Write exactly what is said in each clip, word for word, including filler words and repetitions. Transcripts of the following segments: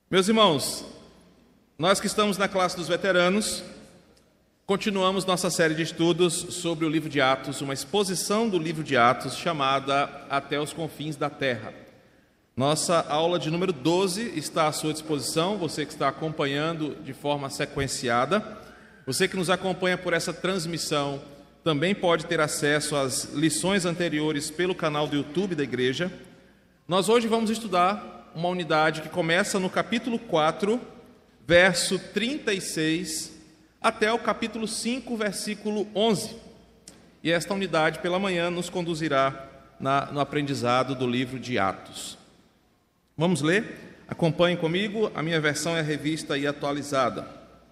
Meus irmãos, nós que estamos na classe dos veteranos, continuamos nossa série de estudos sobre o livro de Atos, uma exposição do livro de Atos chamada Até os Confins da Terra. Nossa aula de número doze está à sua disposição, você que está acompanhando de forma sequenciada. Você que nos acompanha por essa transmissão também pode ter acesso às lições anteriores pelo canal do YouTube da igreja. Nós hoje vamos estudar uma unidade que começa no capítulo quatro, verso trinta e seis, até o capítulo cinco, versículo onze. E esta unidade, pela manhã, nos conduzirá na, no aprendizado do livro de Atos. Vamos ler? Acompanhem comigo, a minha versão é revista e atualizada.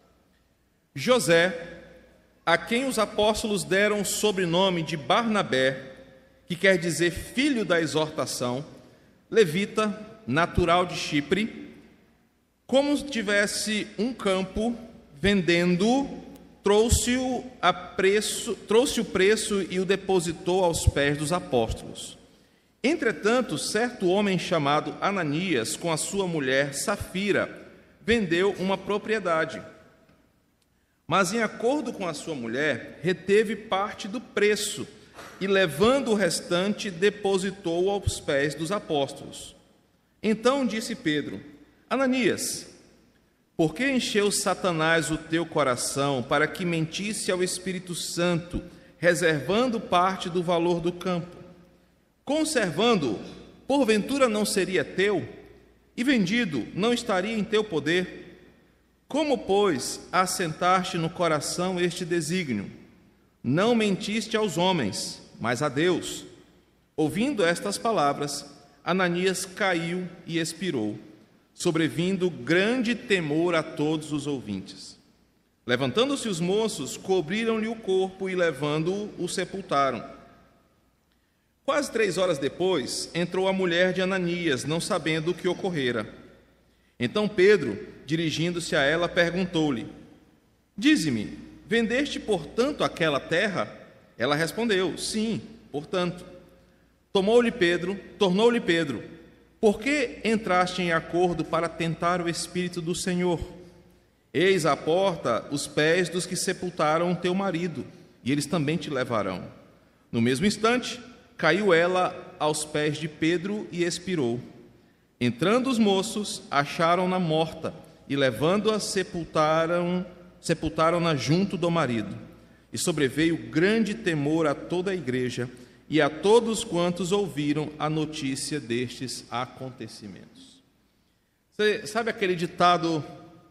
José, a quem os apóstolos deram o sobrenome de Barnabé, que quer dizer filho da exortação, levita, natural de Chipre, como tivesse um campo, vendendo, trouxe-o a preço, trouxe o preço e o depositou aos pés dos apóstolos. Entretanto, certo homem chamado Ananias, com a sua mulher Safira, vendeu uma propriedade. Mas, em acordo com a sua mulher, reteve parte do preço e, levando o restante, depositou aos pés dos apóstolos. Então disse Pedro: Ananias, por que encheu Satanás o teu coração para que mentisse ao Espírito Santo, reservando parte do valor do campo? Conservando-o, porventura não seria teu? E vendido, não estaria em teu poder? Como, pois, assentaste no coração este desígnio? Não mentiste aos homens, mas a Deus. Ouvindo estas palavras, Ananias caiu e expirou, sobrevindo grande temor a todos os ouvintes. Levantando-se os moços, cobriram-lhe o corpo e, levando-o, o sepultaram. Quase três horas depois, entrou a mulher de Ananias, não sabendo o que ocorrera. Então Pedro, dirigindo-se a ela, perguntou-lhe: Dize-me, vendeste, portanto, aquela terra? Ela respondeu: Sim, portanto. Tomou-lhe Pedro, tornou-lhe Pedro: Por que entraste em acordo para tentar o Espírito do Senhor? Eis à porta os pés dos que sepultaram o teu marido, e eles também te levarão. No mesmo instante, caiu ela aos pés de Pedro e expirou. Entrando os moços, acharam-na morta, e levando-a, sepultaram, sepultaram-na junto do marido. E sobreveio grande temor a toda a igreja, e a todos quantos ouviram a notícia destes acontecimentos. Você sabe aquele ditado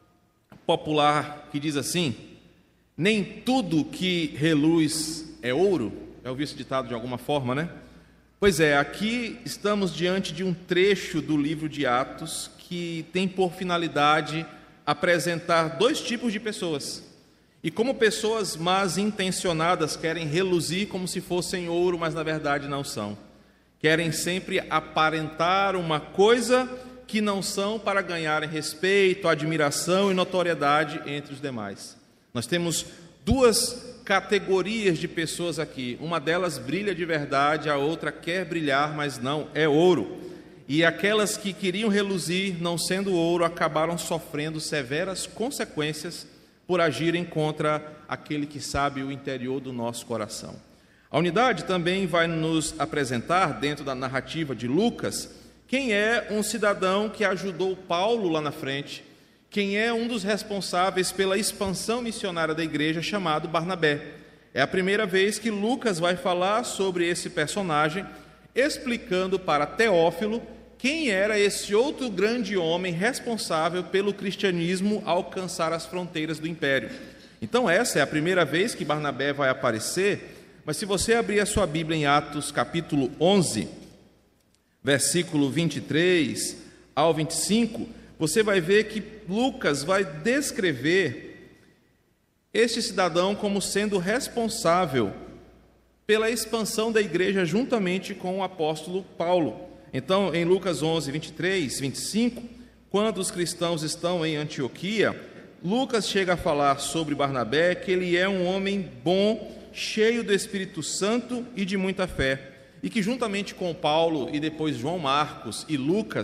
popular que diz assim: nem tudo que reluz é ouro? Já ouviu esse ditado de alguma forma, né? Pois é, aqui estamos diante de um trecho do livro de Atos que tem por finalidade apresentar dois tipos de pessoas. E como pessoas más intencionadas querem reluzir como se fossem ouro, mas na verdade não são. Querem sempre aparentar uma coisa que não são para ganharem respeito, admiração e notoriedade entre os demais. Nós temos duas categorias de pessoas aqui. Uma delas brilha de verdade, a outra quer brilhar, mas não é ouro. E aquelas que queriam reluzir, não sendo ouro, acabaram sofrendo severas consequências por agirem contra aquele que sabe o interior do nosso coração. A unidade também vai nos apresentar, dentro da narrativa de Lucas, quem é um cidadão que ajudou Paulo lá na frente, quem é um dos responsáveis pela expansão missionária da igreja, chamado Barnabé. É a primeira vez que Lucas vai falar sobre esse personagem, explicando para Teófilo quem era esse outro grande homem responsável pelo cristianismo alcançar as fronteiras do império. Então essa é a primeira vez que Barnabé vai aparecer, mas se você abrir a sua Bíblia em Atos capítulo onze, versículo vinte e três ao vinte e cinco, você vai ver que Lucas vai descrever este cidadão como sendo responsável pela expansão da igreja juntamente com o apóstolo Paulo. Então, em Lucas onze, vinte e três, vinte e cinco, quando os cristãos estão em Antioquia, Lucas chega a falar sobre Barnabé, que ele é um homem bom, cheio do Espírito Santo e de muita fé, e que juntamente com Paulo e depois João Marcos e Lucas,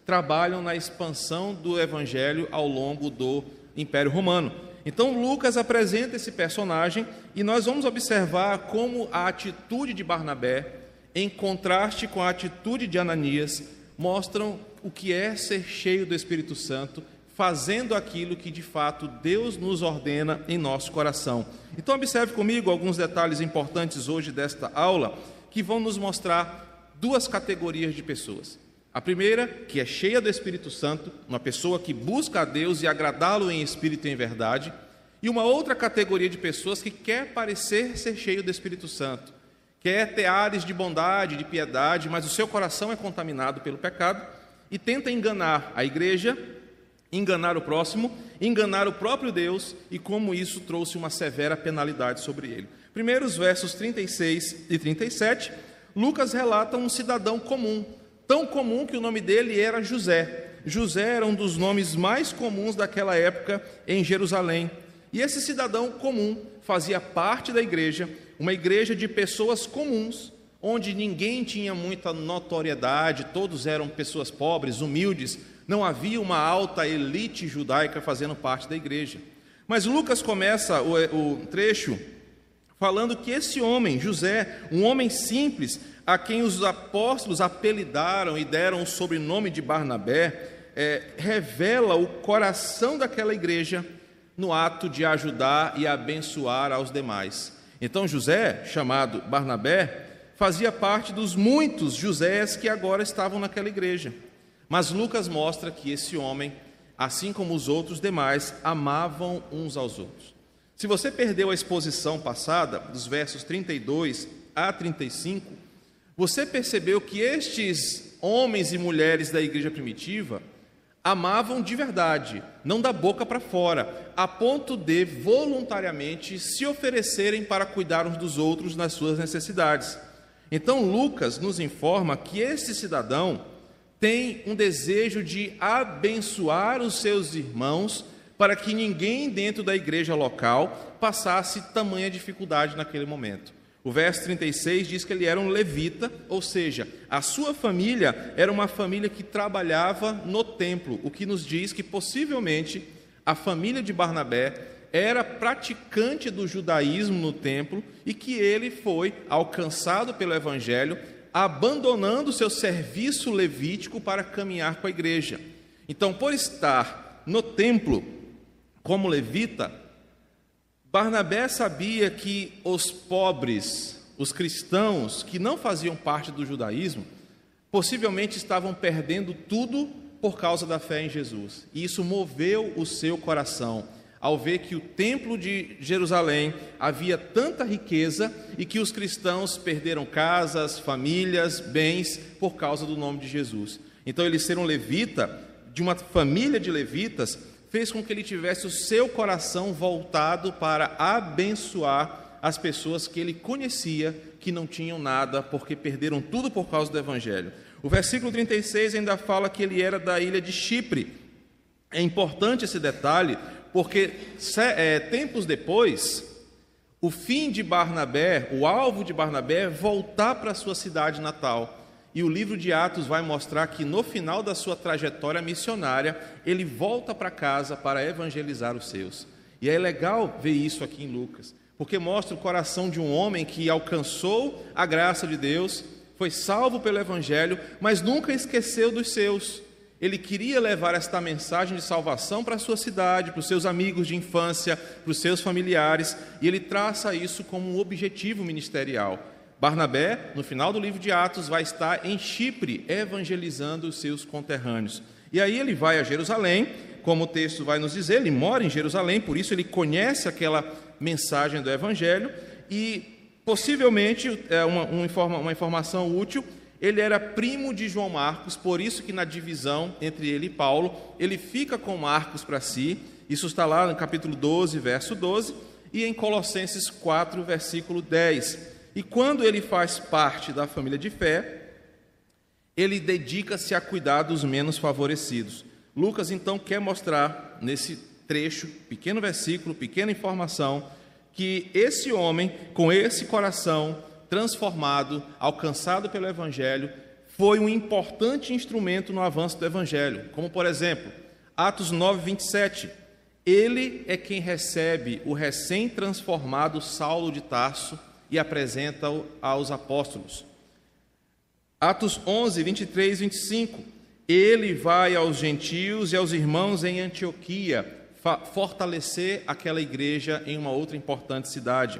trabalham na expansão do evangelho ao longo do Império Romano. Então Lucas apresenta esse personagem e nós vamos observar como a atitude de Barnabé, em contraste com a atitude de Ananias, mostram o que é ser cheio do Espírito Santo, fazendo aquilo que de fato Deus nos ordena em nosso coração. Então observe comigo alguns detalhes importantes hoje desta aula, que vão nos mostrar duas categorias de pessoas. A primeira, que é cheia do Espírito Santo, uma pessoa que busca a Deus e agradá-lo em espírito e em verdade, e uma outra categoria de pessoas que quer parecer ser cheio do Espírito Santo, quer ter ares de bondade, de piedade, mas o seu coração é contaminado pelo pecado e tenta enganar a igreja, enganar o próximo, enganar o próprio Deus, e como isso trouxe uma severa penalidade sobre ele. Primeiro, os versos trinta e seis e trinta e sete, Lucas relata um cidadão comum, tão comum que o nome dele era José. José era um dos nomes mais comuns daquela época em Jerusalém. E esse cidadão comum fazia parte da igreja, uma igreja de pessoas comuns, onde ninguém tinha muita notoriedade, todos eram pessoas pobres, humildes, não havia uma alta elite judaica fazendo parte da igreja. Mas Lucas começa o, o trecho falando que esse homem, José, um homem simples, a quem os apóstolos apelidaram e deram o sobrenome de Barnabé, é, revela o coração daquela igreja no ato de ajudar e abençoar aos demais. Então José, chamado Barnabé, fazia parte dos muitos Josés que agora estavam naquela igreja. Mas Lucas mostra que esse homem, assim como os outros demais, amavam uns aos outros. Se você perdeu a exposição passada, dos versos trinta e dois a trinta e cinco, você percebeu que estes homens e mulheres da igreja primitiva amavam de verdade, não da boca para fora, a ponto de voluntariamente se oferecerem para cuidar uns dos outros nas suas necessidades. Então Lucas nos informa que este cidadão tem um desejo de abençoar os seus irmãos para que ninguém dentro da igreja local passasse tamanha dificuldade naquele momento. O verso trinta e seis diz que ele era um levita, ou seja, a sua família era uma família que trabalhava no templo, o que nos diz que possivelmente a família de Barnabé era praticante do judaísmo no templo e que ele foi alcançado pelo evangelho, abandonando seu serviço levítico para caminhar com a igreja. Então, por estar no templo como levita, Barnabé sabia que os pobres, os cristãos que não faziam parte do judaísmo, possivelmente estavam perdendo tudo por causa da fé em Jesus. E isso moveu o seu coração ao ver que o templo de Jerusalém havia tanta riqueza e que os cristãos perderam casas, famílias, bens por causa do nome de Jesus. Então ele ser um levita, de uma família de levitas, fez com que ele tivesse o seu coração voltado para abençoar as pessoas que ele conhecia que não tinham nada porque perderam tudo por causa do evangelho. O versículo trinta e seis ainda fala que ele era da ilha de Chipre. É importante esse detalhe porque é, tempos depois, o fim de Barnabé, o alvo de Barnabé é voltar para a sua cidade natal. E o livro de Atos vai mostrar que no final da sua trajetória missionária, ele volta para casa para evangelizar os seus. E é legal ver isso aqui em Lucas, porque mostra o coração de um homem que alcançou a graça de Deus, foi salvo pelo evangelho, mas nunca esqueceu dos seus. Ele queria levar esta mensagem de salvação para a sua cidade, para os seus amigos de infância, para os seus familiares, e ele traça isso como um objetivo ministerial. Barnabé, no final do livro de Atos, vai estar em Chipre, evangelizando os seus conterrâneos. E aí ele vai a Jerusalém, como o texto vai nos dizer, ele mora em Jerusalém, por isso ele conhece aquela mensagem do evangelho, e possivelmente, é uma, uma, informa, uma informação útil, ele era primo de João Marcos, por isso que na divisão entre ele e Paulo, ele fica com Marcos para si. Isso está lá no capítulo doze, verso doze, e em Colossenses quatro, versículo dez. E quando ele faz parte da família de fé, ele dedica-se a cuidar dos menos favorecidos. Lucas, então, quer mostrar nesse trecho, pequeno versículo, pequena informação, que esse homem, com esse coração transformado, alcançado pelo evangelho, foi um importante instrumento no avanço do Evangelho, como, por exemplo, Atos nove, vinte e sete. Ele é quem recebe o recém-transformado Saulo de Tarso e apresenta-o aos apóstolos. Atos onze, vinte e três, vinte e cinco. Ele vai aos gentios e aos irmãos em Antioquia fortalecer aquela igreja em uma outra importante cidade.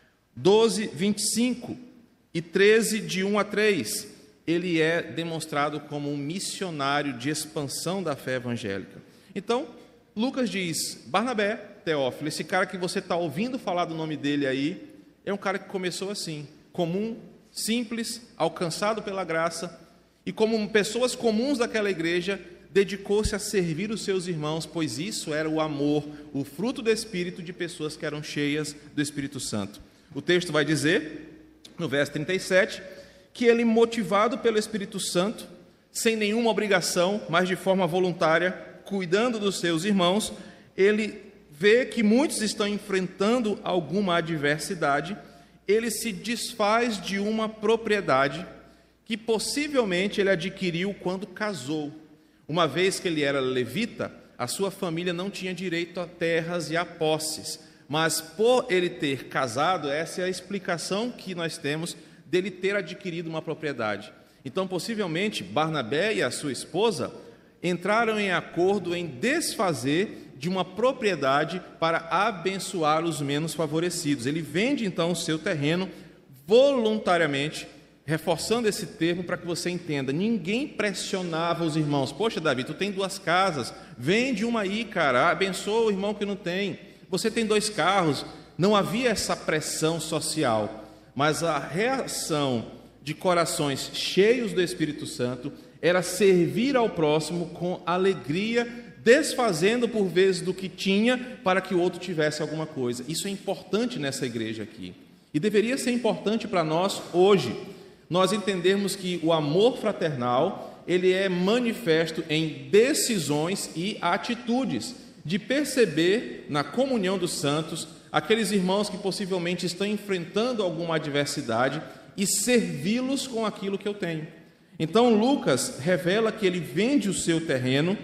doze, vinte e cinco e treze, de um a três. Ele é demonstrado como um missionário de expansão da fé evangélica. Então, Lucas diz, Barnabé, Teófilo, esse cara que você está ouvindo falar do nome dele aí, é um cara que começou assim, comum, simples, alcançado pela graça, e como pessoas comuns daquela igreja, dedicou-se a servir os seus irmãos, pois isso era o amor, o fruto do Espírito de pessoas que eram cheias do Espírito Santo. O texto vai dizer, no verso trinta e sete, que ele, motivado pelo Espírito Santo, sem nenhuma obrigação, mas de forma voluntária, cuidando dos seus irmãos, ele vê que muitos estão enfrentando alguma adversidade, ele se desfaz de uma propriedade que possivelmente ele adquiriu quando casou. Uma vez que ele era levita, a sua família não tinha direito a terras e a posses, mas por ele ter casado, essa é a explicação que nós temos dele ter adquirido uma propriedade. Então, possivelmente, Barnabé e a sua esposa entraram em acordo em desfazer de uma propriedade para abençoar os menos favorecidos. Ele vende, então, o seu terreno voluntariamente, reforçando esse termo para que você entenda. Ninguém pressionava os irmãos. Poxa, Davi, tu tem duas casas, vende uma aí, cara, abençoa o irmão que não tem. Você tem dois carros. Não havia essa pressão social. Mas a reação de corações cheios do Espírito Santo era servir ao próximo com alegria, desfazendo por vezes do que tinha para que o outro tivesse alguma coisa. Isso é importante nessa igreja aqui. E deveria ser importante para nós hoje, nós entendermos que o amor fraternal, ele é manifesto em decisões e atitudes, de perceber na comunhão dos santos aqueles irmãos que possivelmente estão enfrentando alguma adversidade e servi-los com aquilo que eu tenho. Então, Lucas revela que ele vende o seu terreno,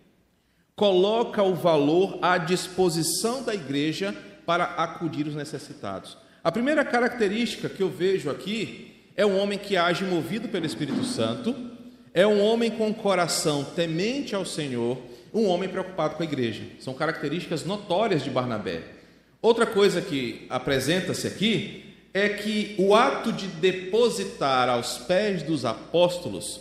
coloca o valor à disposição da igreja para acudir os necessitados. A primeira característica que eu vejo aqui é um homem que age movido pelo Espírito Santo, é um homem com coração temente ao Senhor, um homem preocupado com a igreja. São características notórias de Barnabé. Outra coisa que apresenta-se aqui é que o ato de depositar aos pés dos apóstolos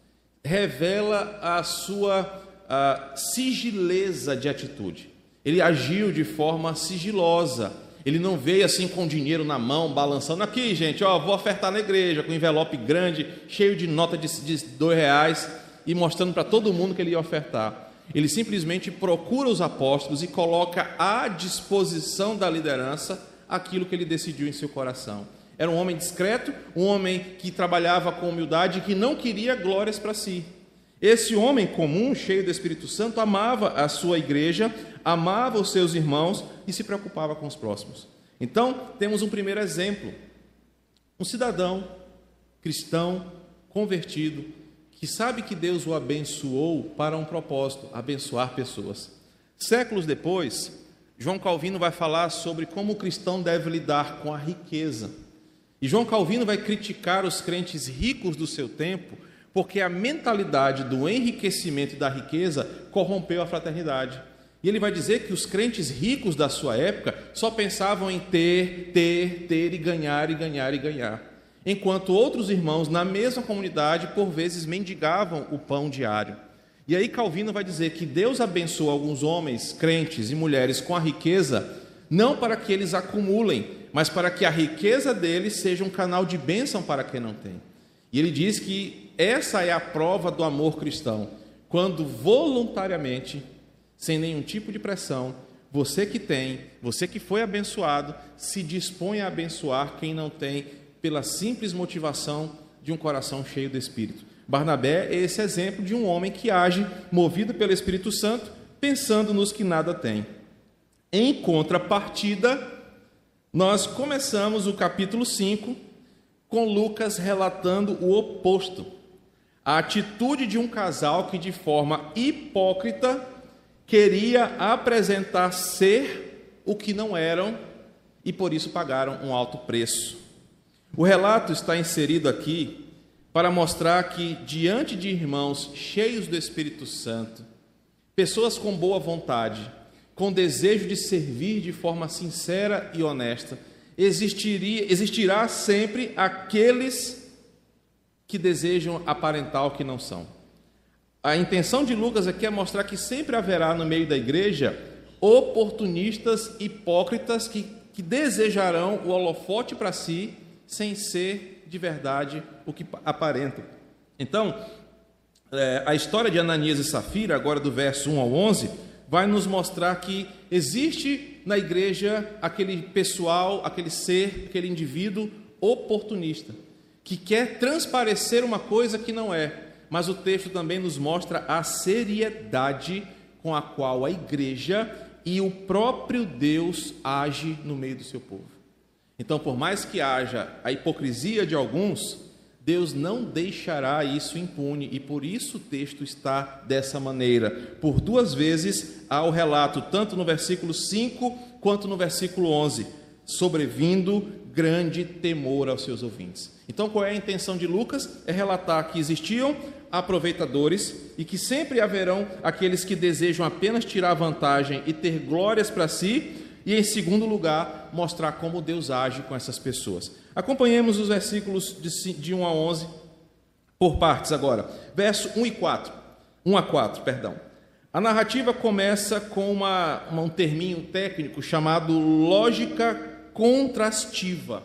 revela a sua a sigileza de atitude. Ele agiu de forma sigilosa. Ele não veio assim com dinheiro na mão, balançando. Aqui, gente, ó, vou ofertar na igreja, com um envelope grande, cheio de nota de, de dois reais, e mostrando para todo mundo que ele ia ofertar. Ele simplesmente procura os apóstolos e coloca à disposição da liderança aquilo que ele decidiu em seu coração. Era um homem discreto, um homem que trabalhava com humildade e que não queria glórias para si. Esse homem comum, cheio do Espírito Santo, amava a sua igreja, amava os seus irmãos e se preocupava com os próximos. Então, temos um primeiro exemplo. Um cidadão cristão, convertido, que sabe que Deus o abençoou para um propósito, abençoar pessoas. Séculos depois, João Calvino vai falar sobre como o cristão deve lidar com a riqueza. E João Calvino vai criticar os crentes ricos do seu tempo, porque a mentalidade do enriquecimento e da riqueza corrompeu a fraternidade. E ele vai dizer que os crentes ricos da sua época só pensavam em ter, ter, ter e ganhar, e ganhar, e ganhar. Enquanto outros irmãos na mesma comunidade, por vezes, mendigavam o pão diário. E aí Calvino vai dizer que Deus abençoa alguns homens, crentes e mulheres com a riqueza, não para que eles acumulem, mas para que a riqueza deles seja um canal de bênção para quem não tem. E ele diz que essa é a prova do amor cristão, quando voluntariamente, sem nenhum tipo de pressão, você que tem, você que foi abençoado, se dispõe a abençoar quem não tem, pela simples motivação de um coração cheio do Espírito. Barnabé é esse exemplo de um homem que age movido pelo Espírito Santo, pensando nos que nada tem. Em contrapartida, nós começamos o capítulo cinco com Lucas relatando o oposto. a atitude de um casal que de forma hipócrita queria apresentar ser o que não eram e por isso pagaram um alto preço. O relato está inserido aqui para mostrar que, diante de irmãos cheios do Espírito Santo, pessoas com boa vontade, com desejo de servir de forma sincera e honesta, existiria, existirá sempre aqueles que desejam aparentar o que não são. A intenção de Lucas aqui é mostrar que sempre haverá no meio da igreja oportunistas hipócritas que, que desejarão o holofote para si, sem ser de verdade o que aparentam. Então, é, a história de Ananias e Safira, agora do verso um ao onze, vai nos mostrar que existe na igreja aquele pessoal, aquele ser, aquele indivíduo oportunista, que quer transparecer uma coisa que não é, mas o texto também nos mostra a seriedade com a qual a igreja e o próprio Deus age no meio do seu povo. Então, por mais que haja a hipocrisia de alguns, Deus não deixará isso impune, e por isso o texto está dessa maneira. Por duas vezes há o relato, tanto no versículo cinco quanto no versículo onze, sobrevindo grande temor aos seus ouvintes. Então, qual é a intenção de Lucas? É relatar que existiam aproveitadores e que sempre haverão aqueles que desejam apenas tirar vantagem e ter glórias para si, e, em segundo lugar, mostrar como Deus age com essas pessoas. Acompanhemos os versículos de um a onze, por partes agora. Verso um e quatro. um a quatro, perdão. A narrativa começa com uma, uma, um terminho técnico chamado lógica contrastiva.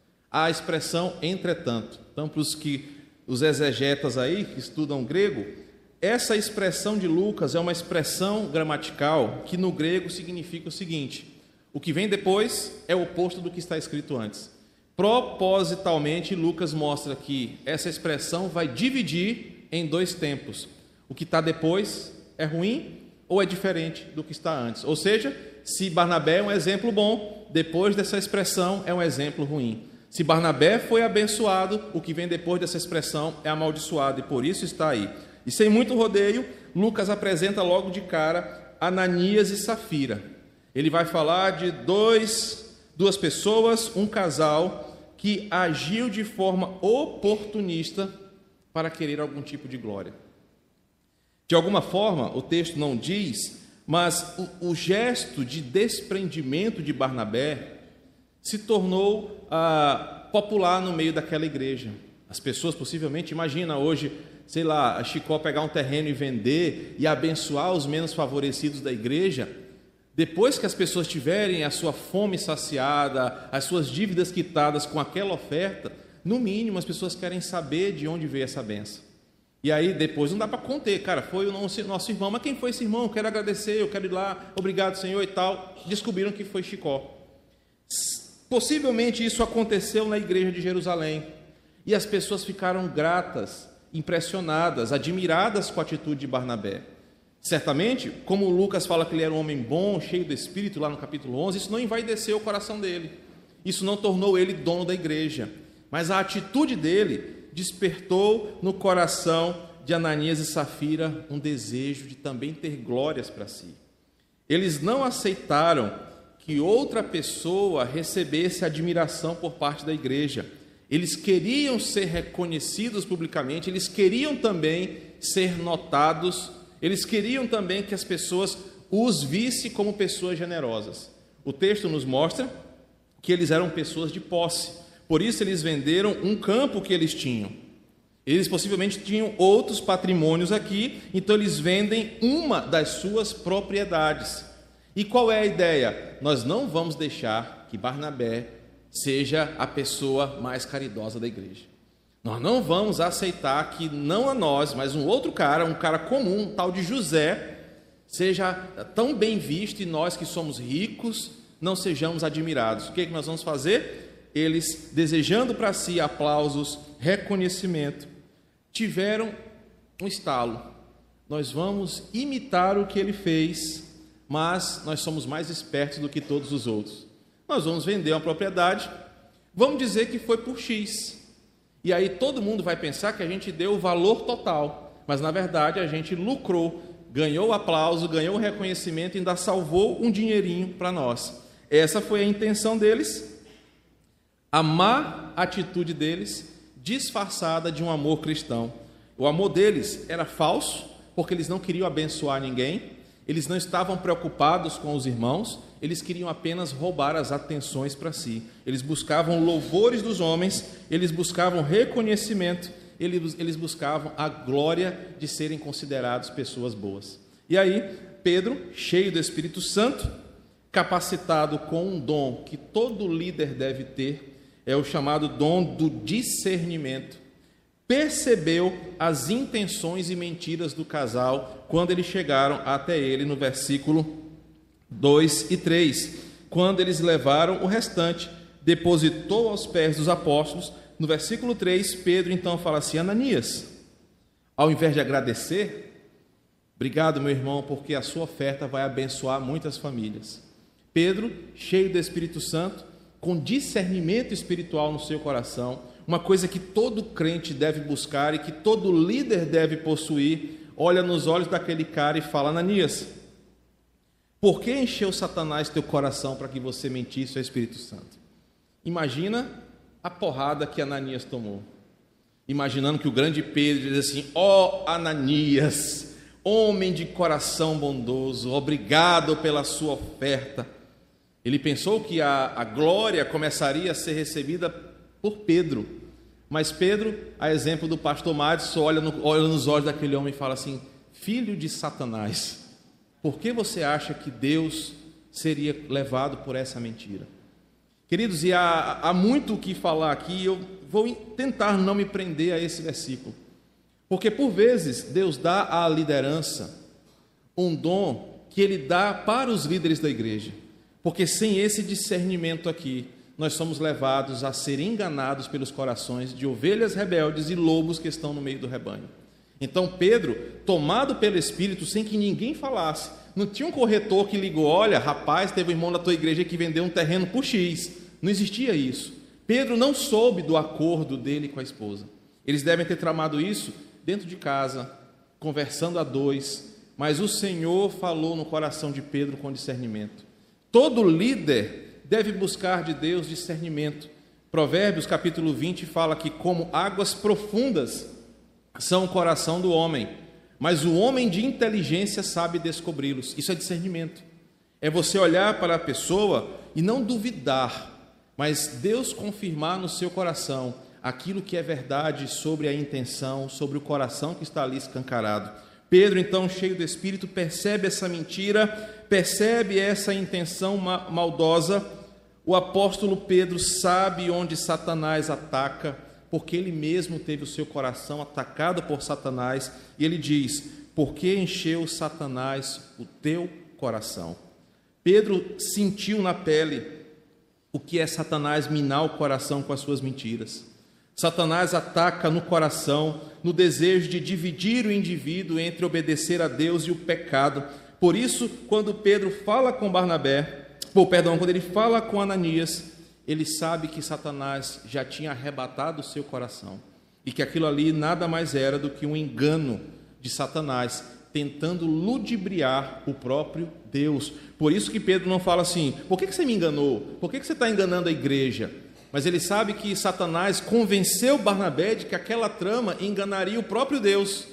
A expressão entretanto. Então, para os que os exegetas aí, que estudam grego, essa expressão de Lucas é uma expressão gramatical que no grego significa o seguinte: o que vem depois é o oposto do que está escrito antes. Propositalmente, Lucas mostra que essa expressão vai dividir em dois tempos. O que está depois é ruim ou é diferente do que está antes. Ou seja, se Barnabé é um exemplo bom, depois dessa expressão é um exemplo ruim. Se Barnabé foi abençoado, o que vem depois dessa expressão é amaldiçoado, e por isso está aí. E sem muito rodeio, Lucas apresenta logo de cara Ananias e Safira. Ele vai falar de dois, duas pessoas, um casal que agiu de forma oportunista para querer algum tipo de glória. De alguma forma, o texto não diz, mas o, o gesto de desprendimento de Barnabé se tornou ah, popular no meio daquela igreja. As pessoas possivelmente, imagina hoje, sei lá, a Chicó pegar um terreno e vender e abençoar os menos favorecidos da igreja. Depois que as pessoas tiverem a sua fome saciada, as suas dívidas quitadas com aquela oferta, no mínimo as pessoas querem saber de onde veio essa benção. E aí depois não dá para conter, cara, foi o nosso, nosso irmão, mas quem foi esse irmão? Eu quero agradecer, eu quero ir lá, obrigado Senhor e tal. Descobriram que foi Chicó. Possivelmente isso aconteceu na igreja de Jerusalém, e as pessoas ficaram gratas, impressionadas, admiradas com a atitude de Barnabé. Certamente, como Lucas fala que ele era um homem bom, cheio do Espírito, lá no capítulo onze, isso não envaideceu o coração dele. Isso não tornou ele dono da igreja. Mas a atitude dele despertou no coração de Ananias e Safira um desejo de também ter glórias para si. Eles não aceitaram que outra pessoa recebesse admiração por parte da igreja. Eles queriam ser reconhecidos publicamente, eles queriam também ser notados. Eles queriam também que as pessoas os vissem como pessoas generosas. O texto nos mostra que eles eram pessoas de posse. Por isso eles venderam um campo que eles tinham. Eles possivelmente tinham outros patrimônios aqui, então eles vendem uma das suas propriedades. E qual é a ideia? Nós não vamos deixar que Barnabé seja a pessoa mais caridosa da igreja. Nós não vamos aceitar que não a nós, mas um outro cara, um cara comum, um tal de José, seja tão bem visto e nós que somos ricos não sejamos admirados. O que é que nós vamos fazer? Eles, desejando para si aplausos, reconhecimento, tiveram um estalo. Nós vamos imitar o que ele fez, mas nós somos mais espertos do que todos os outros. Nós vamos vender uma propriedade, vamos dizer que foi por X. E aí todo mundo vai pensar que a gente deu o valor total, mas na verdade a gente lucrou, ganhou o aplauso, ganhou o reconhecimento e ainda salvou um dinheirinho para nós. Essa foi a intenção deles, a má atitude deles, disfarçada de um amor cristão. O amor deles era falso, porque eles não queriam abençoar ninguém, eles não estavam preocupados com os irmãos, eles queriam apenas roubar as atenções para si. Eles buscavam louvores dos homens, eles buscavam reconhecimento, eles, eles buscavam a glória de serem considerados pessoas boas. E aí, Pedro, cheio do Espírito Santo, capacitado com um dom que todo líder deve ter, é o chamado dom do discernimento, percebeu as intenções e mentiras do casal quando eles chegaram até ele no versículo dois e três. Quando eles levaram o restante, depositou aos pés dos apóstolos. No versículo três, Pedro então fala assim: Ananias, ao invés de agradecer, obrigado, meu irmão, porque a sua oferta vai abençoar muitas famílias. Pedro, cheio do Espírito Santo, com discernimento espiritual no seu coração, uma coisa que todo crente deve buscar e que todo líder deve possuir, olha nos olhos daquele cara e fala: Ananias, por que encheu Satanás teu coração para que você mentisse ao Espírito Santo? Imagina a porrada que Ananias tomou. Imaginando que o grande Pedro diz assim: ó Ananias, homem de coração bondoso, obrigado pela sua oferta. Ele pensou que a, a glória começaria a ser recebida por Pedro, mas Pedro, a exemplo do pastor Madison, olha, no, olha nos olhos daquele homem e fala assim: filho de Satanás, por que você acha que Deus seria levado por essa mentira? Queridos, e há, há muito o que falar aqui, eu vou tentar não me prender a esse versículo, porque por vezes Deus dá à liderança um dom que Ele dá para os líderes da igreja, porque sem esse discernimento aqui, nós somos levados a ser enganados pelos corações de ovelhas rebeldes e lobos que estão no meio do rebanho. Então Pedro, tomado pelo Espírito, sem que ninguém falasse, não tinha um corretor que ligou: olha, rapaz, teve um irmão da tua igreja que vendeu um terreno por X. Não existia isso. Pedro não soube do acordo dele com a esposa. Eles devem ter tramado isso dentro de casa, conversando a dois, mas o Senhor falou no coração de Pedro com discernimento. Todo líder deve buscar de Deus discernimento. Provérbios capítulo vinte fala que como águas profundas são o coração do homem, mas o homem de inteligência sabe descobri-los. Isso é discernimento. É você olhar para a pessoa e não duvidar, mas Deus confirmar no seu coração aquilo que é verdade sobre a intenção, sobre o coração que está ali escancarado. Pedro, então, cheio do Espírito, percebe essa mentira, percebe essa intenção maldosa. O apóstolo Pedro sabe onde Satanás ataca, porque ele mesmo teve o seu coração atacado por Satanás, e ele diz: por que encheu Satanás o teu coração? Pedro sentiu na pele o que é Satanás minar o coração com as suas mentiras. Satanás ataca no coração, no desejo de dividir o indivíduo entre obedecer a Deus e o pecado. Por isso, quando Pedro fala com Barnabé, ou, perdão, quando ele fala com Ananias, ele sabe que Satanás já tinha arrebatado o seu coração e que aquilo ali nada mais era do que um engano de Satanás, tentando ludibriar o próprio Deus. Por isso que Pedro não fala assim: por que você me enganou? Por que você está enganando a igreja? Mas ele sabe que Satanás convenceu Barnabé de que aquela trama enganaria o próprio Deus.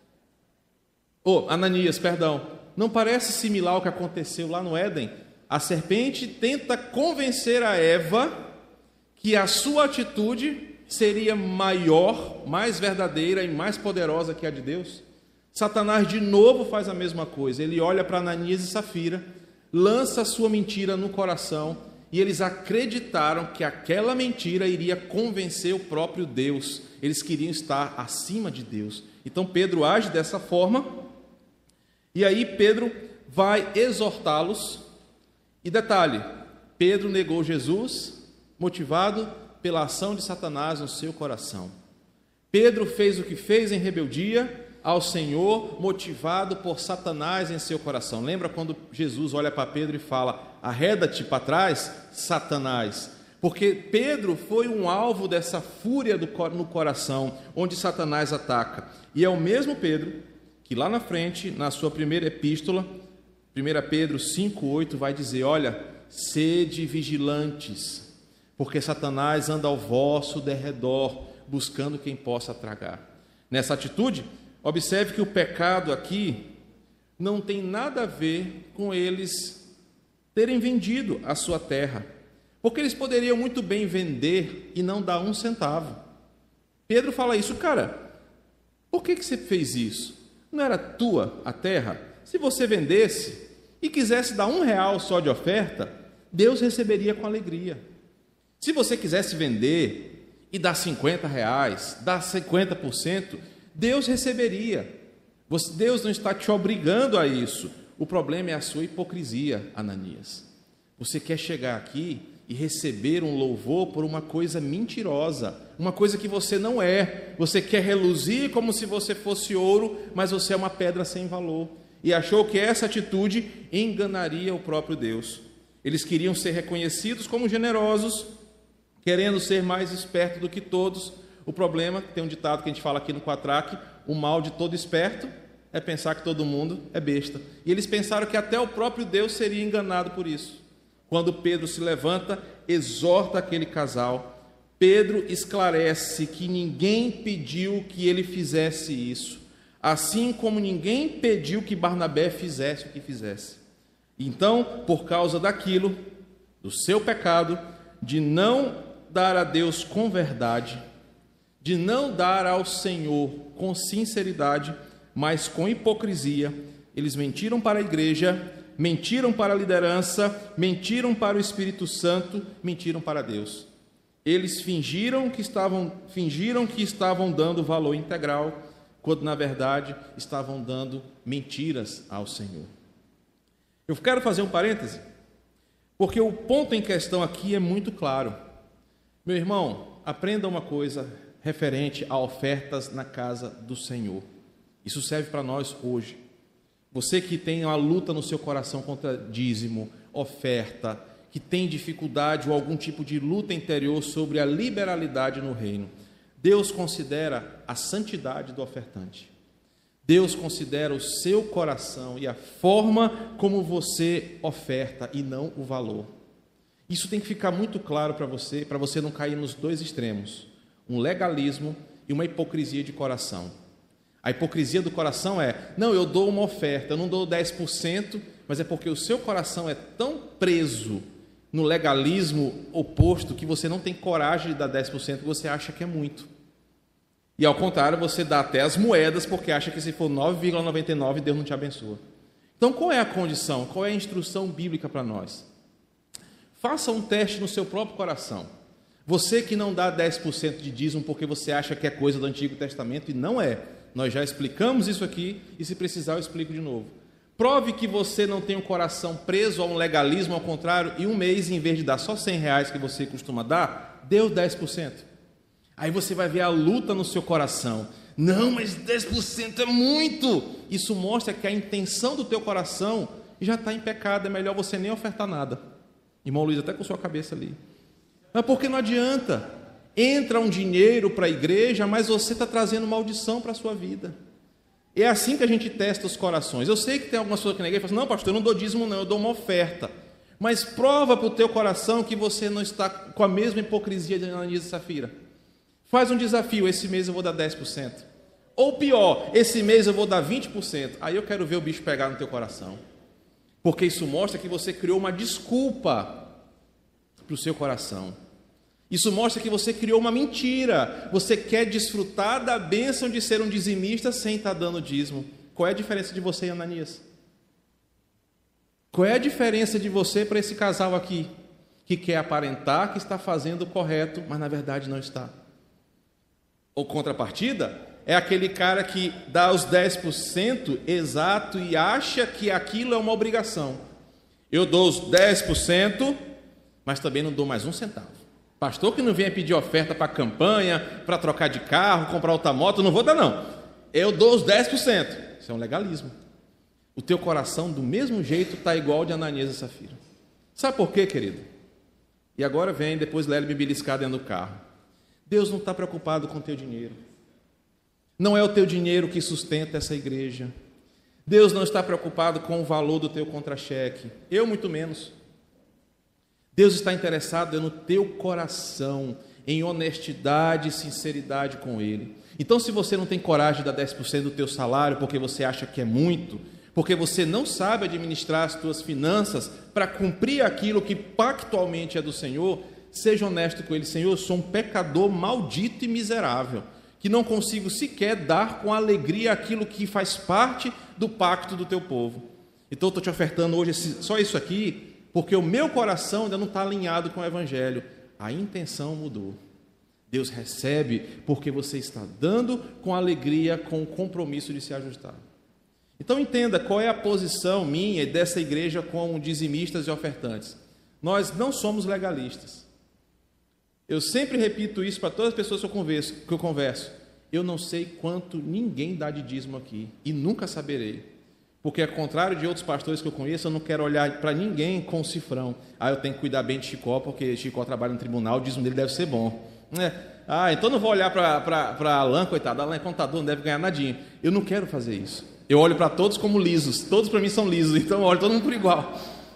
Oh, Ananias, perdão, não parece similar ao que aconteceu lá no Éden? A serpente tenta convencer a Eva que a sua atitude seria maior, mais verdadeira e mais poderosa que a de Deus. Satanás de novo faz a mesma coisa. Ele olha para Ananias e Safira, lança a sua mentira no coração, e eles acreditaram que aquela mentira iria convencer o próprio Deus. Eles queriam estar acima de Deus. Então Pedro age dessa forma, e aí Pedro vai exortá-los. E detalhe, Pedro negou Jesus, motivado pela ação de Satanás no seu coração. Pedro fez o que fez em rebeldia ao Senhor, motivado por Satanás em seu coração. Lembra quando Jesus olha para Pedro e fala: arreda-te para trás, Satanás, porque Pedro foi um alvo dessa fúria do, no coração, onde Satanás ataca. E é o mesmo Pedro que lá na frente, na sua primeira epístola, primeira Pedro cinco, oito, vai dizer: olha, sede vigilantes, porque Satanás anda ao vosso derredor, buscando quem possa tragar. Nessa atitude, observe que o pecado aqui não tem nada a ver com eles terem vendido a sua terra, porque eles poderiam muito bem vender e não dar um centavo. Pedro fala isso: cara, por que que você fez isso? Não era tua a terra? Se você vendesse e quisesse dar um real só de oferta, Deus receberia com alegria. Se você quisesse vender e dar cinquenta reais, dar cinquenta por cento, Deus receberia. Deus não está te obrigando a isso. O problema é a sua hipocrisia, Ananias. Você quer chegar aqui e receber um louvor por uma coisa mentirosa, uma coisa que você não é. Você quer reluzir como se você fosse ouro, mas você é uma pedra sem valor. E achou que essa atitude enganaria o próprio Deus. Eles queriam ser reconhecidos como generosos, querendo ser mais espertos do que todos. O problema, tem um ditado que a gente fala aqui no Quatraque: o mal de todo esperto é pensar que todo mundo é besta. E eles pensaram que até o próprio Deus seria enganado por isso. Quando Pedro se levanta, exorta aquele casal, Pedro esclarece que ninguém pediu que ele fizesse isso, assim como ninguém pediu que Barnabé fizesse o que fizesse. Então, por causa daquilo, do seu pecado, de não dar a Deus com verdade, de não dar ao Senhor com sinceridade, mas com hipocrisia, eles mentiram para a igreja, mentiram para a liderança, mentiram para o Espírito Santo, mentiram para Deus. Eles fingiram que estavam, fingiram que estavam dando valor integral, quando na verdade estavam dando mentiras ao Senhor. Eu quero fazer um parêntese, porque o ponto em questão aqui é muito claro. Meu irmão, aprenda uma coisa referente a ofertas na casa do Senhor. Isso serve para nós hoje. Você que tem uma luta no seu coração contra dízimo, oferta, que tem dificuldade ou algum tipo de luta interior sobre a liberalidade no reino, Deus considera a santidade do ofertante. Deus considera o seu coração e a forma como você oferta e não o valor. Isso tem que ficar muito claro para você, para você não cair nos dois extremos, um legalismo e uma hipocrisia de coração. A hipocrisia do coração é: não, eu dou uma oferta, eu não dou dez por cento, mas é porque o seu coração é tão preso no legalismo oposto que você não tem coragem de dar dez por cento, que você acha que é muito. E ao contrário, você dá até as moedas porque acha que se for nove vírgula noventa e nove, Deus não te abençoa. Então, qual é a condição? Qual é a instrução bíblica para nós? Faça um teste no seu próprio coração. Você que não dá dez por cento de dízimo porque você acha que é coisa do Antigo Testamento, e não é. Nós já explicamos isso aqui, e se precisar eu explico de novo. Prove que você não tem um coração preso a um legalismo, ao contrário, e um mês, em vez de dar só cem reais que você costuma dar, deu dez por cento. Aí você vai ver a luta no seu coração. Não, mas dez por cento é muito. Isso mostra que a intenção do teu coração já está em pecado, é melhor você nem ofertar nada. Irmão Luiz, até com sua cabeça ali. Mas porque não adianta. Entra um dinheiro para a igreja, mas você está trazendo maldição para a sua vida. É assim que a gente testa os corações. Eu sei que tem algumas pessoas aqui na igreja que falam assim: não, pastor, eu não dou dízimo não, eu dou uma oferta. Mas prova para o teu coração que você não está com a mesma hipocrisia de Ananias e Safira. Faz um desafio: esse mês eu vou dar dez por cento. Ou pior, esse mês eu vou dar vinte por cento. Aí eu quero ver o bicho pegar no teu coração. Porque isso mostra que você criou uma desculpa para o seu coração. Isso mostra que você criou uma mentira. Você quer desfrutar da bênção de ser um dizimista sem estar dando dízimo. Qual é a diferença de você e Ananias? Qual é a diferença de você para esse casal aqui, que quer aparentar que está fazendo o correto, mas na verdade não está? Ou contrapartida, é aquele cara que dá os dez por cento exato e acha que aquilo é uma obrigação. Eu dou os dez por cento, mas também não dou mais um centavo. Pastor que não vem pedir oferta para campanha, para trocar de carro, comprar outra moto, não vou dar não. Eu dou os dez por cento. Isso é um legalismo. O teu coração, do mesmo jeito, está igual de Ananias e Safira. Sabe por quê, querido? E agora vem, depois Lélio me beliscar dentro do carro. Deus não está preocupado com o teu dinheiro. Não é o teu dinheiro que sustenta essa igreja. Deus não está preocupado com o valor do teu contra-cheque. Eu muito menos. Deus está interessado no teu coração, em honestidade e sinceridade com Ele. Então, se você não tem coragem de dar dez por cento do teu salário porque você acha que é muito, porque você não sabe administrar as tuas finanças para cumprir aquilo que pactualmente é do Senhor, seja honesto com Ele. Senhor, eu sou um pecador maldito e miserável, que não consigo sequer dar com alegria aquilo que faz parte do pacto do teu povo. Então, eu estou te ofertando hoje esse, só isso aqui, porque o meu coração ainda não está alinhado com o Evangelho. A intenção mudou. Deus recebe porque você está dando com alegria, com o compromisso de se ajustar. Então entenda qual é a posição minha e dessa igreja como dizimistas e ofertantes. Nós não somos legalistas. Eu sempre repito isso para todas as pessoas que eu converso, que eu converso. Eu não sei quanto ninguém dá de dízimo aqui e nunca saberei. Porque, ao contrário de outros pastores que eu conheço, eu não quero olhar para ninguém com o cifrão. Ah, eu tenho que cuidar bem de Chicó, porque Chicó trabalha no tribunal, o dízimo dele deve ser bom. É. Ah, então não vou olhar para Alain, coitado, Alain é contador, não deve ganhar nadinha. Eu não quero fazer isso. Eu olho para todos como lisos, todos para mim são lisos, então eu olho todo mundo por igual.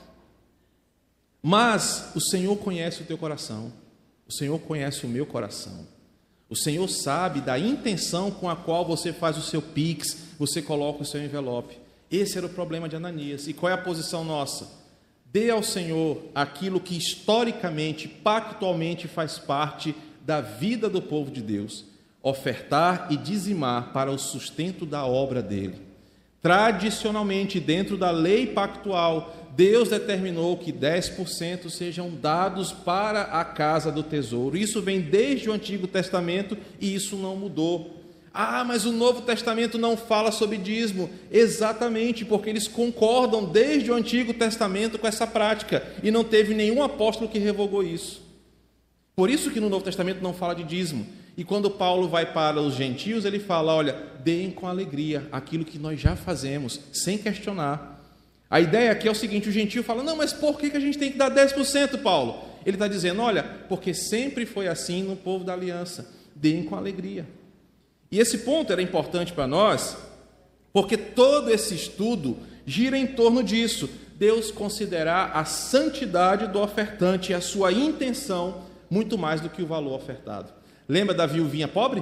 Mas o Senhor conhece o teu coração, o Senhor conhece o meu coração. O Senhor sabe da intenção com a qual você faz o seu Pix, você coloca o seu envelope. Esse era o problema de Ananias. E qual é a posição nossa? Dê ao Senhor aquilo que historicamente, pactualmente faz parte da vida do povo de Deus. Ofertar e dizimar para o sustento da obra dele. Tradicionalmente, dentro da lei pactual, Deus determinou que dez por cento sejam dados para a casa do tesouro. Isso vem desde o Antigo Testamento e isso não mudou. Ah, mas o Novo Testamento não fala sobre dízimo. Exatamente, porque eles concordam desde o Antigo Testamento com essa prática e não teve nenhum apóstolo que revogou isso. Por isso que no Novo Testamento não fala de dízimo. E quando Paulo vai para os gentios, ele fala, olha, deem com alegria aquilo que nós já fazemos, sem questionar. A ideia aqui é o seguinte, o gentio fala, não, mas por que a gente tem que dar dez por cento, Paulo? Ele está dizendo, olha, porque sempre foi assim no povo da aliança, deem com alegria. E esse ponto era importante para nós, porque todo esse estudo gira em torno disso. Deus considerar a santidade do ofertante e a sua intenção muito mais do que o valor ofertado. Lembra da viuvinha pobre?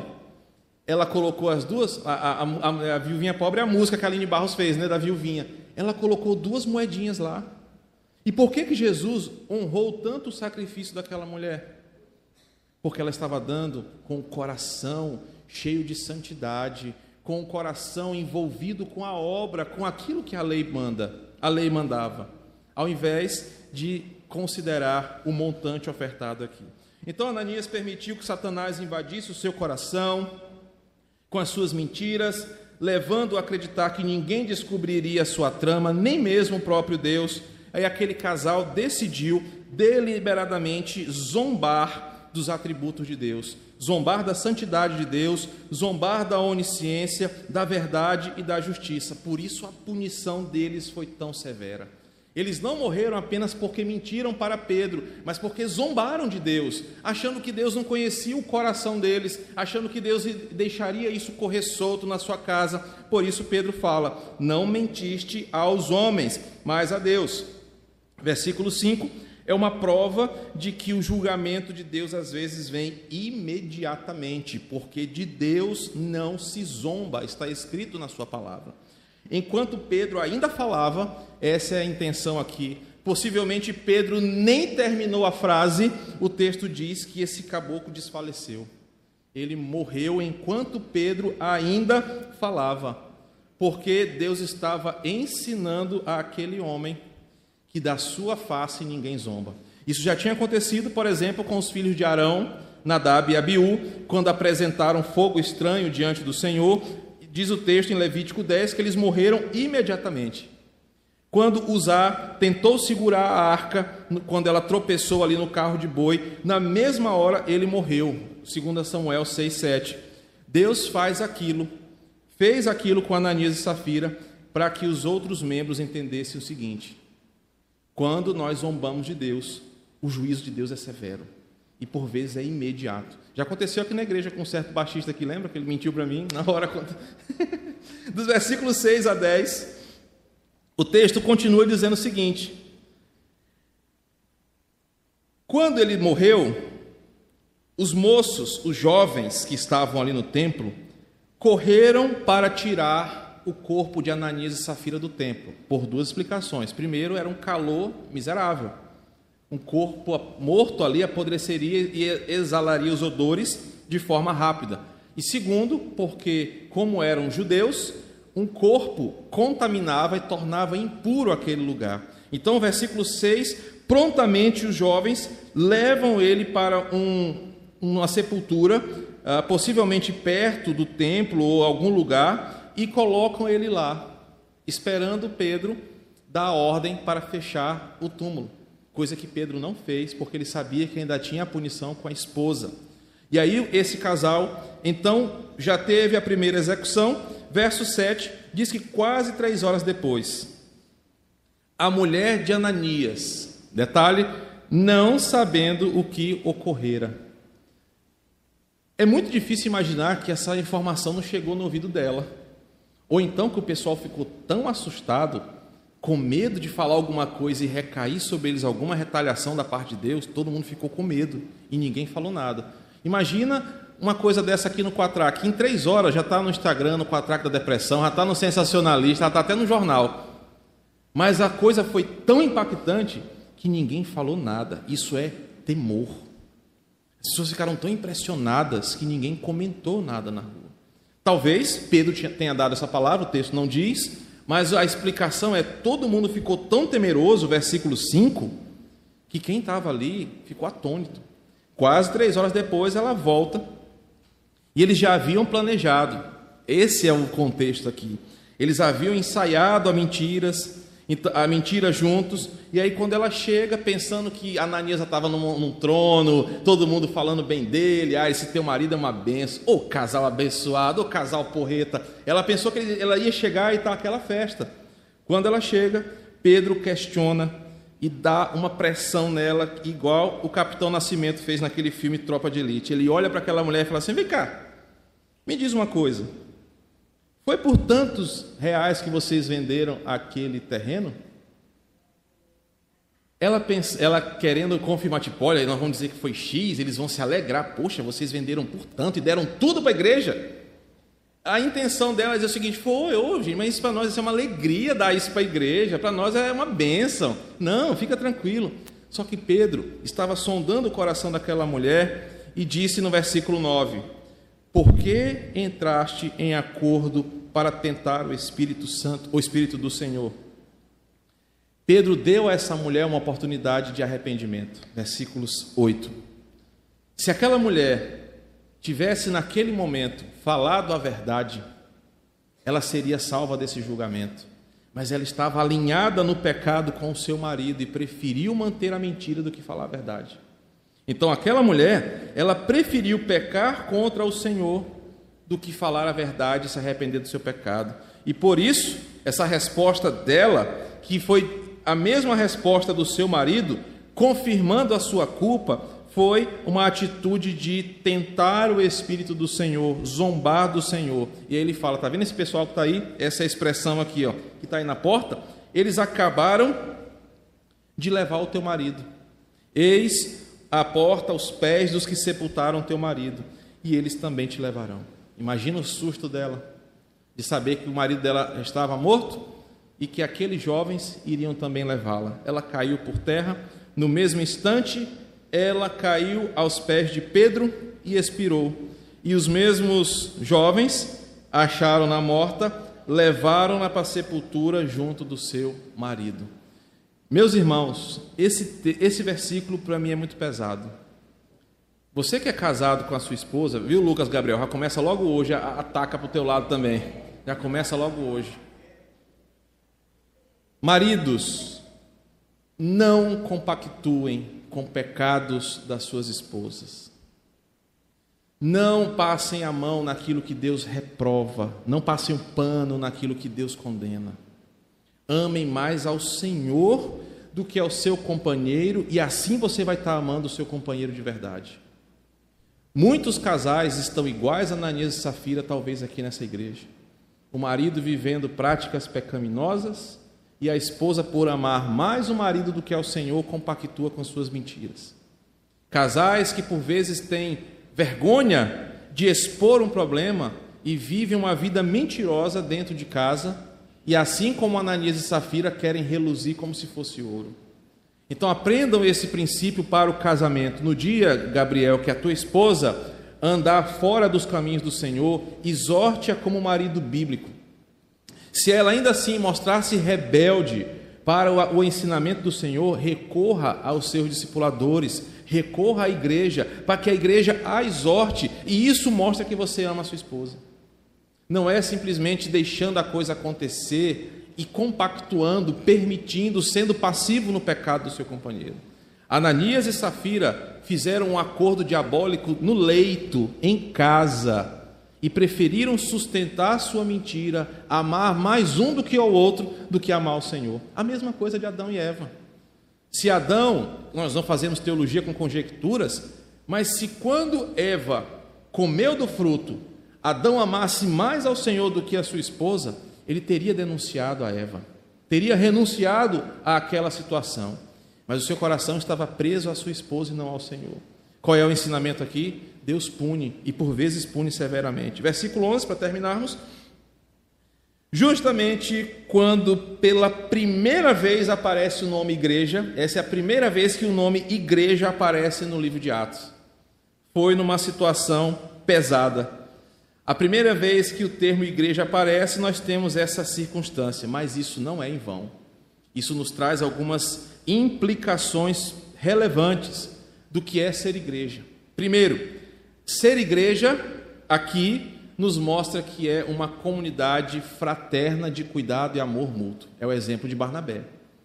Ela colocou as duas, a, a, a, a viuvinha pobre é a música que a Aline Barros fez, né, da viuvinha. Ela colocou duas moedinhas lá. E por que que Jesus honrou tanto o sacrifício daquela mulher? Porque ela estava dando com o coração cheio de santidade, com o coração envolvido com a obra, com aquilo que a lei manda, a lei mandava, ao invés de considerar o montante ofertado aqui. Então Ananias permitiu que Satanás invadisse o seu coração com as suas mentiras, levando a acreditar que ninguém descobriria a sua trama, nem mesmo o próprio Deus. Aí aquele casal decidiu deliberadamente zombar dos atributos de Deus, zombar da santidade de Deus, zombar da onisciência, da verdade e da justiça. Por isso a punição deles foi tão severa. Eles não morreram apenas porque mentiram para Pedro, mas porque zombaram de Deus, achando que Deus não conhecia o coração deles, achando que Deus deixaria isso correr solto na sua casa. Por isso Pedro fala, não mentiste aos homens, mas a Deus. Versículo cinco, é uma prova de que o julgamento de Deus às vezes vem imediatamente, porque de Deus não se zomba, está escrito na sua palavra. Enquanto Pedro ainda falava, essa é a intenção aqui, possivelmente Pedro nem terminou a frase, o texto diz que esse caboclo desfaleceu. Ele morreu enquanto Pedro ainda falava, porque Deus estava ensinando àquele homem que da sua face ninguém zomba. Isso já tinha acontecido, por exemplo, com os filhos de Arão, Nadab e Abiú, quando apresentaram fogo estranho diante do Senhor. Diz o texto em Levítico dez que eles morreram imediatamente. Quando Uzá tentou segurar a arca, quando ela tropeçou ali no carro de boi, na mesma hora ele morreu, segundo Samuel seis, sete. Deus faz aquilo, fez aquilo com Ananias e Safira, para que os outros membros entendessem o seguinte: quando nós zombamos de Deus, o juízo de Deus é severo e por vezes é imediato. Já aconteceu aqui na igreja com um certo baixista que lembra que ele mentiu para mim na hora dos versículos seis a dez. O texto continua dizendo o seguinte: quando ele morreu, os moços, os jovens que estavam ali no templo, correram para tirar o corpo de Ananias e Safira do templo, por duas explicações. Primeiro, era um calor miserável. Um corpo morto ali apodreceria e exalaria os odores de forma rápida. E segundo, porque, como eram judeus, um corpo contaminava e tornava impuro aquele lugar. Então, versículo seis, prontamente os jovens levam ele para um, uma sepultura, uh, possivelmente perto do templo ou algum lugar, e colocam ele lá, esperando Pedro dar a ordem para fechar o túmulo. Coisa que Pedro não fez, porque ele sabia que ainda tinha a punição com a esposa. E aí esse casal, então, já teve a primeira execução. Verso sete, diz que quase três horas depois, a mulher de Ananias, detalhe, não sabendo o que ocorrera. É muito difícil imaginar que essa informação não chegou no ouvido dela. Ou então que o pessoal ficou tão assustado, com medo de falar alguma coisa e recair sobre eles alguma retaliação da parte de Deus, todo mundo ficou com medo e ninguém falou nada. Imagina uma coisa dessa aqui no Quatrack, em três horas já está no Instagram, no Quatrack da Depressão, já está no Sensacionalista, já está até no jornal. Mas a coisa foi tão impactante que ninguém falou nada. Isso é temor. As pessoas ficaram tão impressionadas que ninguém comentou nada na rua. Talvez Pedro tenha dado essa palavra, o texto não diz, mas a explicação é: todo mundo ficou tão temeroso, versículo cinco, que quem estava ali ficou atônito. Quase três horas depois ela volta, e eles já haviam planejado, esse é o contexto aqui, eles haviam ensaiado a mentiras, a mentira juntos, e aí quando ela chega, pensando que Ananias estava num, num trono, todo mundo falando bem dele, ah, esse teu marido é uma benção, ô casal abençoado, ô casal porreta, ela pensou que ele, ela ia chegar e estar aquela festa. Quando ela chega, Pedro questiona e dá uma pressão nela, igual o Capitão Nascimento fez naquele filme Tropa de Elite. Ele olha para aquela mulher e fala assim: vem cá, me diz uma coisa, foi por tantos reais que vocês venderam aquele terreno? Ela, pensa, ela querendo confirmar, tipo, olha, nós vamos dizer que foi X, eles vão se alegrar, poxa, vocês venderam por tanto e deram tudo para a igreja. A intenção dela é dizer o seguinte: foi, hoje, mas isso para nós é uma alegria dar isso para a igreja, para nós é uma bênção. Não, fica tranquilo. Só que Pedro estava sondando o coração daquela mulher e disse no versículo nove: por que entraste em acordo para tentar o Espírito Santo, o Espírito do Senhor? Pedro deu a essa mulher uma oportunidade de arrependimento. Versículos oito. Se aquela mulher tivesse naquele momento falado a verdade, ela seria salva desse julgamento. Mas ela estava alinhada no pecado com o seu marido e preferiu manter a mentira do que falar a verdade. Então aquela mulher, ela preferiu pecar contra o Senhor do que falar a verdade e se arrepender do seu pecado. E por isso, essa resposta dela, que foi a mesma resposta do seu marido, confirmando a sua culpa, foi uma atitude de tentar o Espírito do Senhor, zombar do Senhor. E aí ele fala, está vendo esse pessoal que está aí? Essa expressão aqui, ó, que está aí na porta? Eles acabaram de levar o teu marido. Eis a porta aos pés dos que sepultaram teu marido, e eles também te levarão. Imagina o susto dela, de saber que o marido dela estava morto e que aqueles jovens iriam também levá-la. Ela caiu por terra, no mesmo instante, ela caiu aos pés de Pedro e expirou. E os mesmos jovens acharam-na morta, levaram-na para a sepultura junto do seu marido. Meus irmãos, esse, esse versículo para mim é muito pesado. Você que é casado com a sua esposa, viu, Lucas Gabriel? Já começa logo hoje, ataca para o teu lado também. Já começa logo hoje. Maridos, não compactuem com pecados das suas esposas. Não passem a mão naquilo que Deus reprova. Não passem o pano naquilo que Deus condena. Amem mais ao Senhor do que ao seu companheiro, e assim você vai estar amando o seu companheiro de verdade. Muitos casais estão iguais a Ananias e Safira, talvez aqui nessa igreja. O marido vivendo práticas pecaminosas e a esposa, por amar mais o marido do que ao Senhor, compactua com suas mentiras. Casais que por vezes têm vergonha de expor um problema e vivem uma vida mentirosa dentro de casa, e assim como Ananias e Safira querem reluzir como se fosse ouro. Então aprendam esse princípio para o casamento. No dia, Gabriel, que a tua esposa andar fora dos caminhos do Senhor, exorte-a como marido bíblico. Se ela ainda assim mostrar-se rebelde para o ensinamento do Senhor, recorra aos seus discipuladores, recorra à igreja, para que a igreja a exorte, e isso mostra que você ama a sua esposa. Não é simplesmente deixando a coisa acontecer e compactuando, permitindo, sendo passivo no pecado do seu companheiro. Ananias e Safira fizeram um acordo diabólico no leito, em casa, e preferiram sustentar sua mentira, amar mais um do que o outro, do que amar o Senhor. A mesma coisa de Adão e Eva. Se Adão, nós não fazemos teologia com conjecturas, mas se quando Eva comeu do fruto, Adão amasse mais ao Senhor do que a sua esposa, ele teria denunciado a Eva, teria renunciado àquela situação, mas o seu coração estava preso à sua esposa e não ao Senhor. Qual é o ensinamento aqui? Deus pune, e por vezes pune severamente. Versículo onze, para terminarmos. Justamente quando pela primeira vez aparece o nome igreja, essa é a primeira vez que o nome igreja aparece no livro de Atos. Foi numa situação pesada. A primeira vez que o termo igreja aparece, nós temos essa circunstância, mas isso não é em vão. Isso nos traz algumas implicações relevantes do que é ser igreja. Primeiro, ser igreja aqui nos mostra que é uma comunidade fraterna de cuidado e amor mútuo. É o exemplo de Barnabé.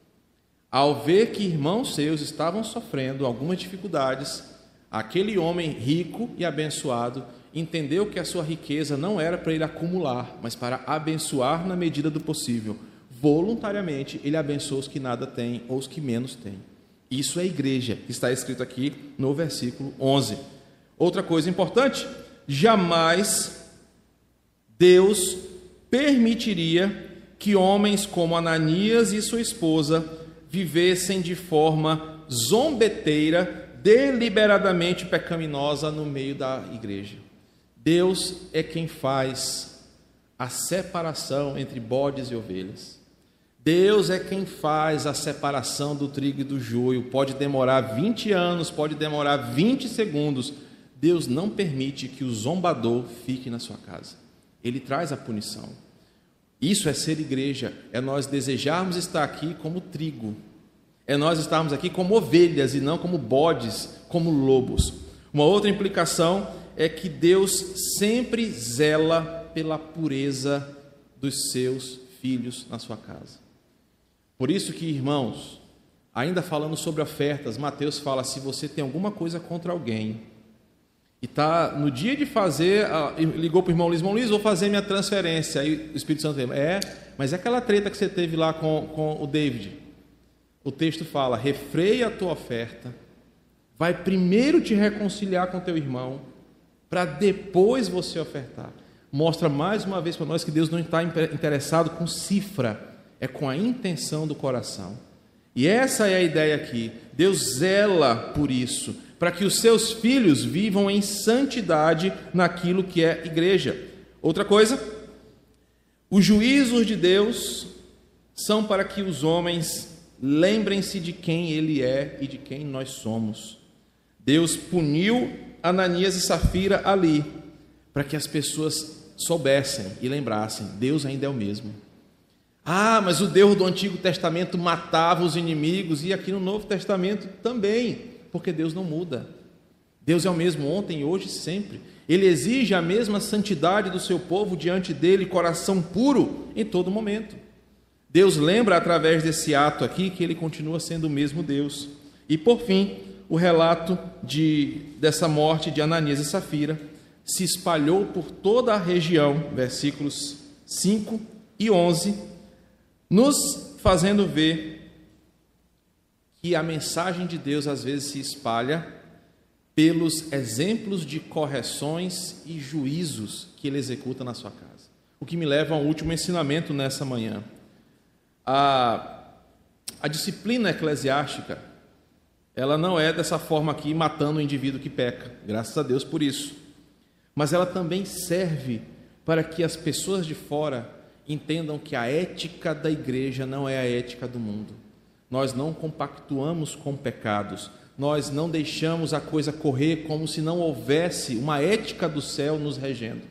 Ao ver que irmãos seus estavam sofrendo algumas dificuldades, aquele homem rico e abençoado entendeu que a sua riqueza não era para ele acumular, mas para abençoar na medida do possível. Voluntariamente, ele abençoa os que nada têm ou os que menos têm. Isso é igreja, que está escrito aqui no versículo onze. Outra coisa importante, jamais Deus permitiria que homens como Ananias e sua esposa vivessem de forma zombeteira, deliberadamente pecaminosa no meio da igreja. Deus é quem faz a separação entre bodes e ovelhas. Deus é quem faz a separação do trigo e do joio. Pode demorar vinte anos, pode demorar vinte segundos. Deus não permite que o zombador fique na sua casa. Ele traz a punição. Isso é ser igreja, é nós desejarmos estar aqui como trigo. É nós estarmos aqui como ovelhas e não como bodes, como lobos. Uma outra implicação é que Deus sempre zela pela pureza dos seus filhos na sua casa. Por isso que, irmãos, ainda falando sobre ofertas, Mateus fala, se você tem alguma coisa contra alguém, e está no dia de fazer, ligou para o irmão Luiz, irmão Luiz, vou fazer minha transferência, aí o Espírito Santo fala, é, mas é aquela treta que você teve lá com, com o David. O texto fala, refreia a tua oferta, vai primeiro te reconciliar com teu irmão, para depois você ofertar. Mostra mais uma vez para nós que Deus não está interessado com cifra, é com a intenção do coração. E essa é a ideia aqui. Deus zela por isso, para que os seus filhos vivam em santidade naquilo que é igreja. Outra coisa, os juízos de Deus são para que os homens lembrem-se de quem Ele é e de quem nós somos. Deus puniu Ananias e Safira ali, para que as pessoas soubessem e lembrassem, Deus ainda é o mesmo. Ah, mas o Deus do Antigo Testamento matava os inimigos, e aqui no Novo Testamento também, porque Deus não muda. Deus é o mesmo ontem, hoje e sempre. Ele exige a mesma santidade do seu povo diante dele, coração puro em todo momento. Deus lembra através desse ato aqui que ele continua sendo o mesmo Deus. E por fim, o relato de, dessa morte de Ananias e Safira se espalhou por toda a região, versículos cinco e onze, nos fazendo ver que a mensagem de Deus às vezes se espalha pelos exemplos de correções e juízos que ele executa na sua casa. O que me leva a um último ensinamento nessa manhã. A, a disciplina eclesiástica, ela não é dessa forma aqui, matando o indivíduo que peca, graças a Deus por isso. Mas ela também serve para que as pessoas de fora entendam que a ética da igreja não é a ética do mundo. Nós não compactuamos com pecados, nós não deixamos a coisa correr como se não houvesse uma ética do céu nos regendo.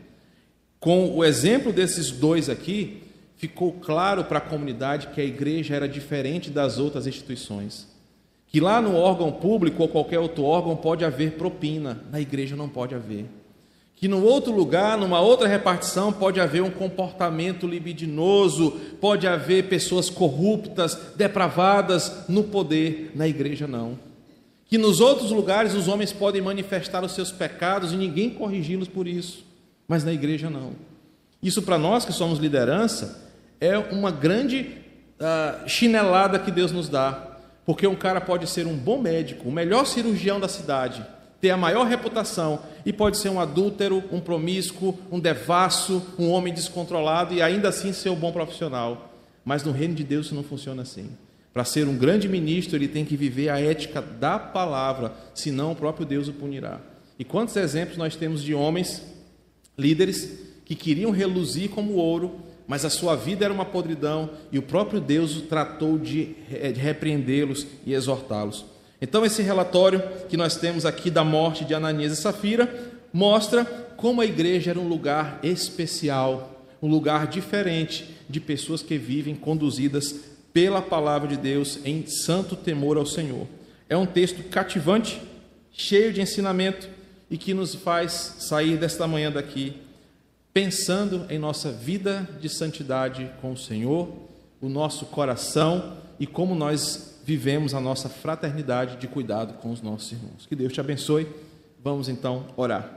Com o exemplo desses dois aqui, ficou claro para a comunidade que a igreja era diferente das outras instituições. Que lá no órgão público ou qualquer outro órgão pode haver propina, na igreja não pode haver. Que no outro lugar, numa outra repartição, pode haver um comportamento libidinoso, pode haver pessoas corruptas, depravadas no poder, na igreja não. Que nos outros lugares os homens podem manifestar os seus pecados e ninguém corrigi-los por isso, mas na igreja não. Isso para nós que somos liderança é uma grande uh, chinelada que Deus nos dá, porque um cara pode ser um bom médico, o melhor cirurgião da cidade, ter a maior reputação, e pode ser um adúltero, um promíscuo, um devasso, um homem descontrolado e ainda assim ser um bom profissional. Mas no reino de Deus isso não funciona assim. Para ser um grande ministro, ele tem que viver a ética da palavra, senão o próprio Deus o punirá. E quantos exemplos nós temos de homens, líderes, que queriam reluzir como ouro, mas a sua vida era uma podridão e o próprio Deus tratou de repreendê-los e exortá-los. Então esse relatório que nós temos aqui da morte de Ananias e Safira mostra como a igreja era um lugar especial, um lugar diferente de pessoas que vivem conduzidas pela palavra de Deus em santo temor ao Senhor. É um texto cativante, cheio de ensinamento e que nos faz sair desta manhã daqui pensando em nossa vida de santidade com o Senhor, o nosso coração e como nós vivemos a nossa fraternidade de cuidado com os nossos irmãos. Que Deus te abençoe. Vamos então orar.